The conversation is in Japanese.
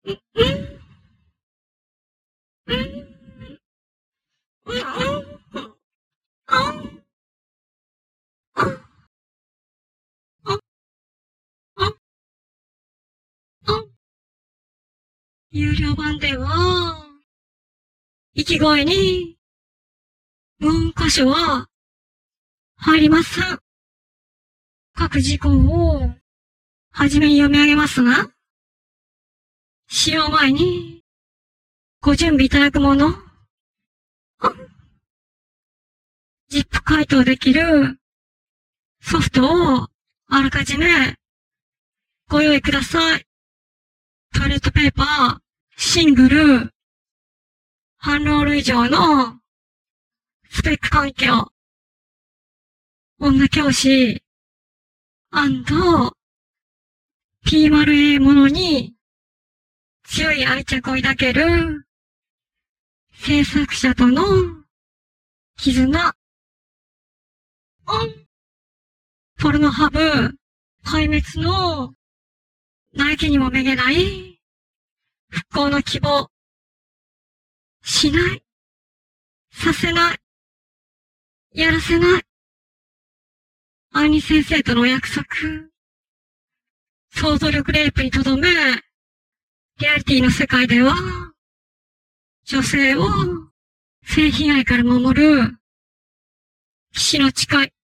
有料版では、息声に、文箇所は入りません。各事項を、はじめに読み上げますが、使用前に、ご準備いただくもの、ZIP 解凍できるソフトをあらかじめご用意ください。トイレットペーパー、シングル、半ロール以上のスペック環境、女教師、P○A ものに強い愛着を抱ける制作者との絆、ポルノハブ、壊滅の嘆きにもめげない復興の希望、しない、させない、やらせない、兄先生とのお約束、想像力レイプにとどめ、リアリティの世界では、女性を性被害から守る、騎士の誓い、